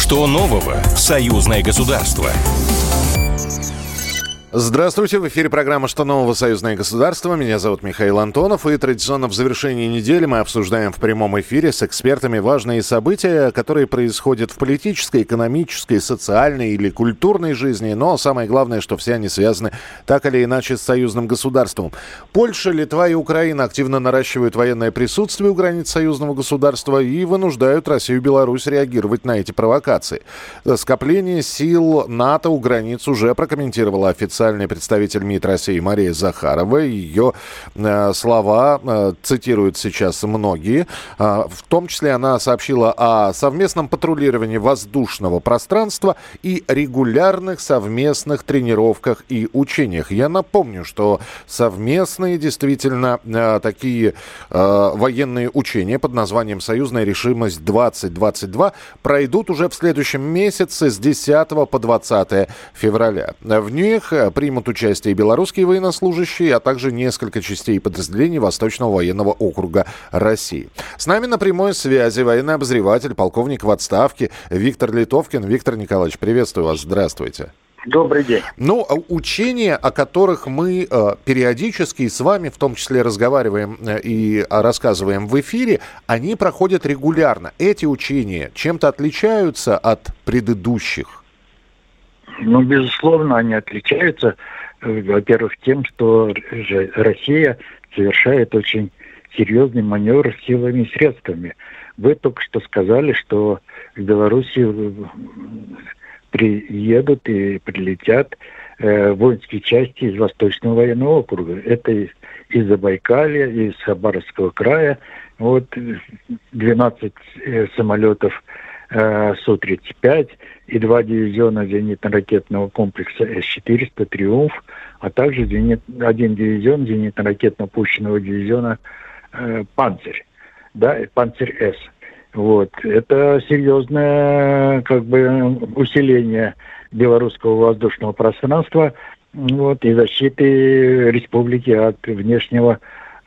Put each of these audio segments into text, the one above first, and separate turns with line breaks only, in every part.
Что нового в союзное государство?
Здравствуйте, в эфире программа «Что нового? Союзное государство». Меня зовут Михаил Антонов. И традиционно в завершении недели мы обсуждаем в прямом эфире с экспертами важные события, которые происходят в политической, экономической, социальной или культурной жизни. Но самое главное, что все они связаны так или иначе с союзным государством. Польша, Литва и Украина активно наращивают военное присутствие у границ союзного государства и вынуждают Россию и Беларусь реагировать на эти провокации. Скопление сил НАТО у границ уже прокомментировала официальный представитель МИД России Мария Захарова. Ее слова цитируют сейчас многие. В том числе она сообщила о совместном патрулировании воздушного пространства и регулярных совместных тренировках и учениях. Я напомню, что совместные действительно такие военные учения под названием «Союзная решимость-2022» пройдут уже в следующем месяце с 10 по 20 февраля. В них примут участие и белорусские военнослужащие, а также несколько частей и подразделений Восточного военного округа России. С нами на прямой связи военный обозреватель, полковник в отставке Виктор Литовкин. Виктор Николаевич, приветствую вас. Здравствуйте.
Добрый день.
Ну, учения, о которых мы периодически с вами, в том числе, разговариваем и рассказываем в эфире, они проходят регулярно. Эти учения чем-то отличаются от предыдущих?
Ну, безусловно, они отличаются, во-первых, тем, что Россия совершает очень серьезный маневр силами и средствами. Вы только что сказали, что в Беларуси приедут и прилетят воинские части из Восточного военного округа. Это из Забайкалья, из Хабаровского края. Вот 12 самолетов Су-35 и 2 дивизиона зенитно-ракетного комплекса С-400 «Триумф», а также один дивизион зенитно-ракетно-пущенного дивизиона «Панцирь», да, «Панцирь-С». Вот. Это серьезное усиление белорусского воздушного пространства, вот, и защиты республики от внешнего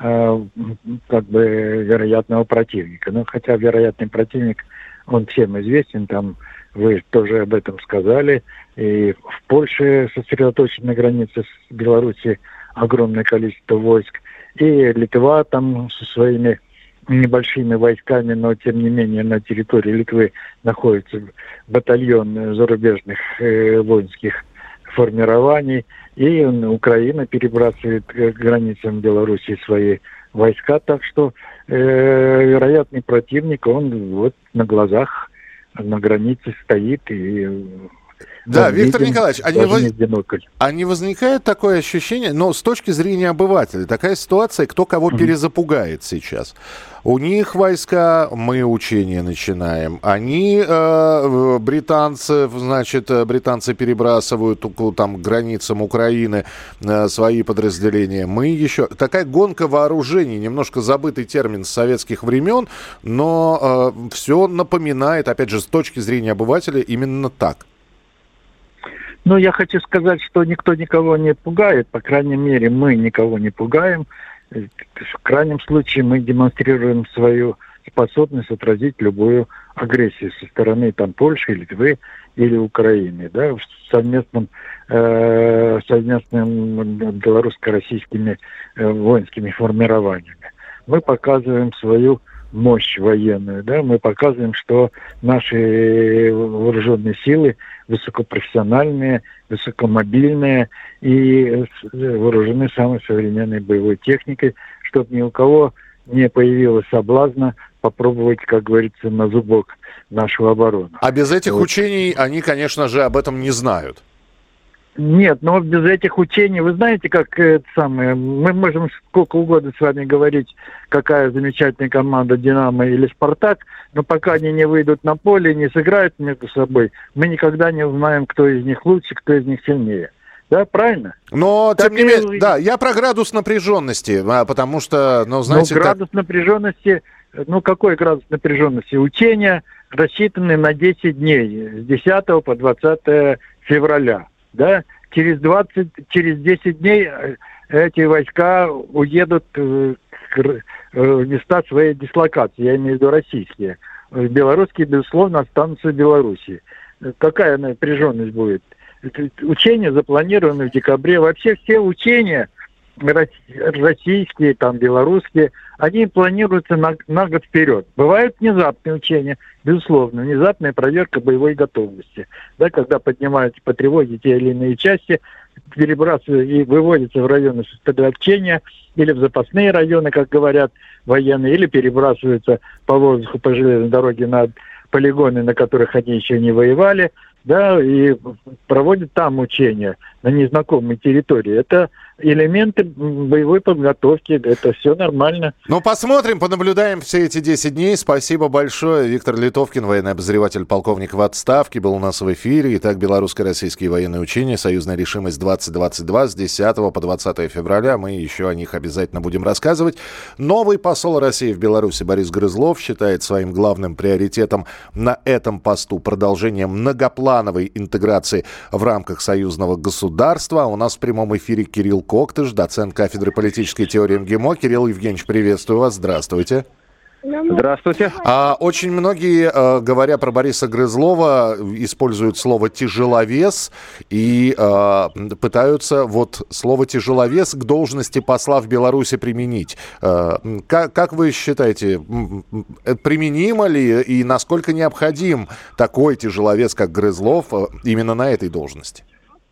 вероятного противника. Ну, хотя вероятный противник, он всем известен, там вы тоже об этом сказали. И в Польше сосредоточено на границе с Беларусью огромное количество войск. И Литва там со своими небольшими войсками, но тем не менее на территории Литвы находится батальон зарубежных воинских формирований. И Украина перебрасывает к границам Беларуси свои войска, так что вероятный противник, он вот на глазах, на границе стоит и...
Да, Виктор Николаевич, а не возникает такое ощущение, но с точки зрения обывателя, такая ситуация, кто кого перезапугает сейчас? У них войска, мы учения начинаем. Они, британцы перебрасывают там, к границам Украины свои подразделения. Мы еще... Такая гонка вооружений, немножко забытый термин с советских времен, но все напоминает, опять же, с точки зрения обывателя, именно так.
Ну, я хочу сказать, что никто никого не пугает, по крайней мере, мы никого не пугаем. В крайнем случае мы демонстрируем свою способность отразить любую агрессию со стороны там, Польши, Литвы или Украины, да, совместным белорусско-российскими воинскими формированиями. Мы показываем свою мощь военную, да, мы показываем, что наши вооруженные силы высокопрофессиональные, высокомобильные и вооружены самой современной боевой техникой, чтобы ни у кого не появилось соблазна попробовать, как говорится, на зубок нашу оборону.
А без этих учений они, конечно же, об этом не знают.
Нет, но без этих учений, вы знаете, мы можем сколько угодно с вами говорить, какая замечательная команда «Динамо» или «Спартак», но пока они не выйдут на поле, не сыграют между собой, мы никогда не узнаем, кто из них лучше, кто из них сильнее. Да, правильно?
Но, тем не менее, да, я про градус напряженности, потому что, знаете...
градус напряженности, какой градус напряженности? Учения рассчитаны на 10 дней, с 10 по 20 февраля. Да, через 10 дней эти войска уедут в места своей дислокации, я имею в виду российские. белорусские, безусловно, останутся в Беларуси. Какая напряженность будет? Учения запланированы в декабре. Вообще все учения российские, там, белорусские, они планируются на год вперед. Бывают внезапные учения, безусловно, внезапная проверка боевой готовности. Да, когда поднимаются по тревоге те или иные части, перебрасываются и выводятся в районы сосредоточения или в запасные районы, как говорят военные, или перебрасываются по воздуху, по железной дороге на полигоны, на которых они еще не воевали, да, и проводят там учения на незнакомой территории. Это элементы боевой подготовки, это все нормально.
Ну, посмотрим, понаблюдаем все эти 10 дней. Спасибо большое. Виктор Литовкин, военный обозреватель, полковник в отставке, был у нас в эфире. Итак, белорусско-российские военные учения «Союзная решимость-2022» с 10 по 20 февраля. Мы еще о них обязательно будем рассказывать. Новый посол России в Беларуси Борис Грызлов считает своим главным приоритетом на этом посту продолжение многоплановой интеграции в рамках союзного государства. У нас в прямом эфире Кирилл Коктыш, доцент кафедры политической теории МГИМО. Кирилл Евгеньевич, приветствую вас. Здравствуйте.
Здравствуйте.
Очень многие, говоря про Бориса Грызлова, используют слово «тяжеловес» и пытаются вот слово «тяжеловес» к должности посла в Беларуси применить. Как вы считаете, применимо ли и насколько необходим такой тяжеловес, как Грызлов, именно на этой должности?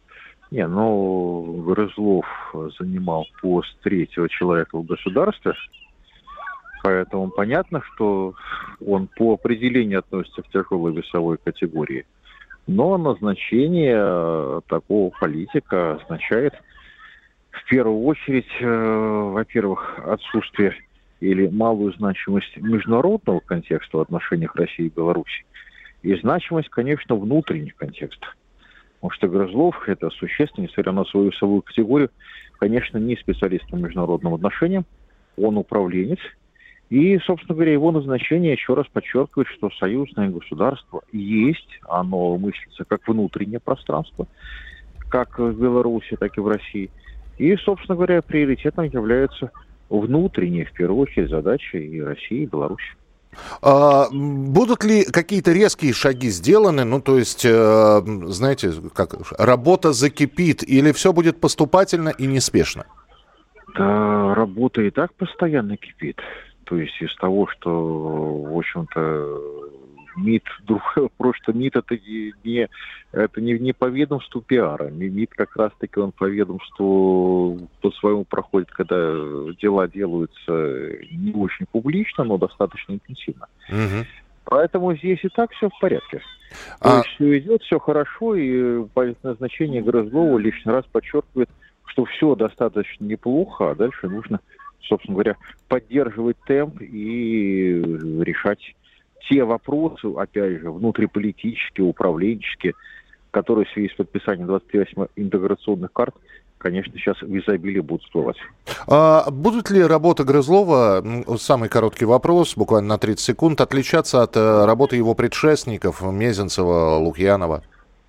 Грызлов занимал пост третьего человека в государстве, поэтому понятно, что он по определению относится к тяжелой весовой категории. Но назначение такого политика означает в первую очередь, во-первых, отсутствие или малую значимость международного контекста в отношениях России и Беларуси, и значимость, конечно, внутренних контекстов. Потому что Грызлов – это существенно, несмотря на свою весовую категорию, конечно, не специалист по международным отношениям, он управленец. И, собственно говоря, его назначение еще раз подчеркивает, что союзное государство есть, оно мыслится как внутреннее пространство, как в Беларуси, так и в России. И, собственно говоря, приоритетом являются внутренние, в первую очередь, задачи и России, и Беларуси.
Будут ли какие-то резкие шаги сделаны? Ну, то есть, знаете, как работа закипит, или все будет поступательно и неспешно?
Да, работа и так постоянно кипит. То есть из того, что, в общем-то, МИД, просто МИД это не по ведомству пиара. МИД как раз-таки он по ведомству по-своему проходит, когда дела делаются не очень публично, но достаточно интенсивно. Угу. Поэтому здесь и так все в порядке. То есть все идет, все хорошо, и назначение Грызлова лишний раз подчеркивает, что все достаточно неплохо, а дальше нужно, собственно говоря, поддерживать темп и решать те вопросы, опять же, внутриполитические, управленческие, которые в связи с подписанием 28 интеграционных карт, конечно, сейчас в изобилии будут всплывать.
Будут ли работы Грызлова, самый короткий вопрос, буквально на 30 секунд, отличаться от работы его предшественников Мезенцева, Лукьянова?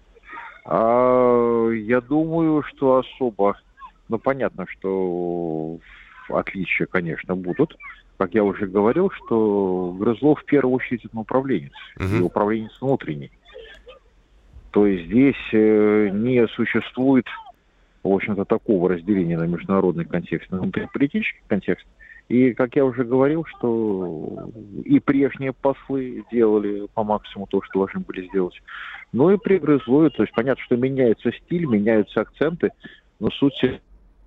Я думаю, что особо, понятно, что отличия, конечно, будут. Как я уже говорил, что Грызлов в первую очередь это управленец, и управленец внутренний. То есть здесь не существует, в общем-то, такого разделения на международный контекст, на внутриполитический контекст. И, как я уже говорил, что и прежние послы делали по максимуму то, что должны были сделать. Но и при Грызлове, то есть понятно, что меняется стиль, меняются акценты, но суть...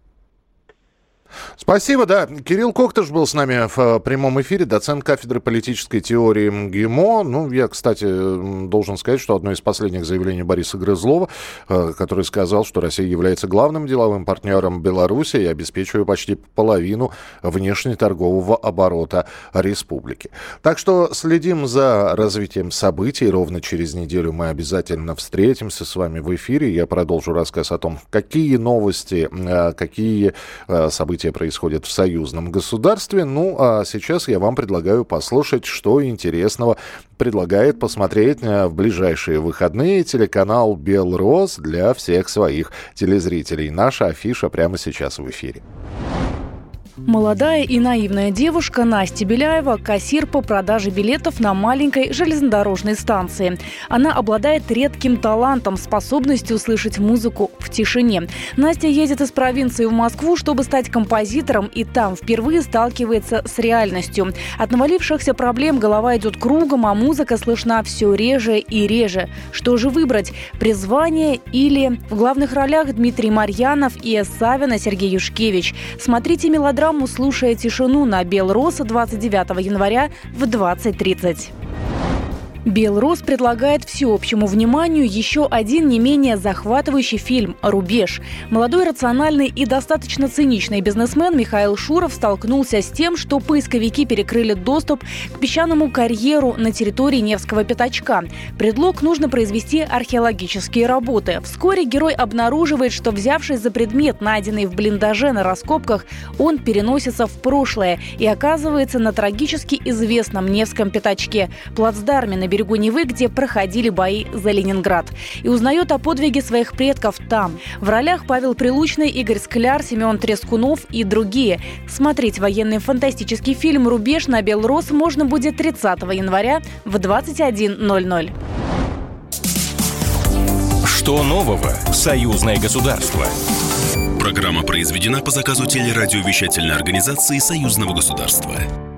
Спасибо, да. Кирилл Коктыш был с нами в прямом эфире, доцент кафедры политической теории МГИМО. Я, кстати, должен сказать, что одно из последних заявлений Бориса Грызлова, который сказал, что Россия является главным деловым партнером Беларуси и обеспечивает почти половину внешнеторгового оборота республики. Так что следим за развитием событий. Ровно через неделю мы обязательно встретимся с вами в эфире. Я продолжу рассказ о том, какие новости, какие события происходят в союзном государстве. А сейчас я вам предлагаю послушать, что интересного предлагает посмотреть в ближайшие выходные телеканал «Белрос» для всех своих телезрителей. Наша афиша прямо сейчас в эфире.
Молодая и наивная девушка Настя Беляева – кассир по продаже билетов на маленькой железнодорожной станции. Она обладает редким талантом, способностью слышать музыку в тишине. Настя едет из провинции в Москву, чтобы стать композитором, и там впервые сталкивается с реальностью. От навалившихся проблем голова идет кругом, а музыка слышна все реже и реже. Что же выбрать – призвание или… В главных ролях Дмитрий Марьянов и Савина Сергей Юшкевич. Смотрите мелодраму «Слушая тишину» на Белрос 29 января в 20:30. Белрос предлагает всеобщему вниманию еще один не менее захватывающий фильм «Рубеж». Молодой, рациональный и достаточно циничный бизнесмен Михаил Шуров столкнулся с тем, что поисковики перекрыли доступ к песчаному карьеру на территории Невского пятачка. Предлог – нужно произвести археологические работы. Вскоре герой обнаруживает, что, взявшись за предмет, найденный в блиндаже на раскопках, он переносится в прошлое и оказывается на трагически известном Невском пятачке – плацдарме на берегу Невы, где проходили бои за Ленинград. И узнает о подвиге своих предков там. В ролях Павел Прилучный, Игорь Скляр, Семен Трескунов и другие. Смотреть военный фантастический фильм «Рубеж» на Белрос можно будет 30 января в 21:00.
Что нового в «Союзное государство»?
Программа произведена по заказу телерадиовещательной организации Союзного государства.